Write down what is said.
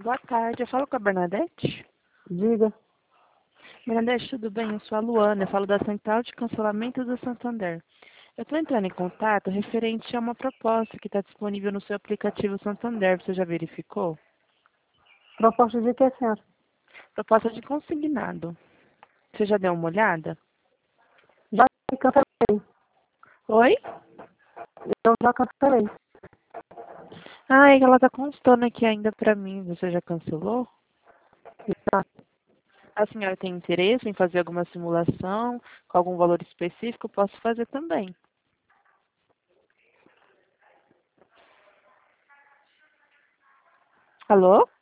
Boa tarde, eu falo com a Bernadette. Diga. Bernadette, tudo bem? Eu sou a Luana, eu falo da Central de Cancelamento do Santander. Eu estou entrando em contato referente a uma proposta que está disponível no seu aplicativo Santander. Você já verificou? Proposta de que, senhora? Proposta de consignado. Você já deu uma olhada? Já cancelei. Oi? Eu já cancelei. Ah, é que ela está constando aqui ainda para mim. Você já cancelou? Já. A senhora tem interesse em fazer alguma simulação com algum valor específico? Eu posso fazer também. Alô?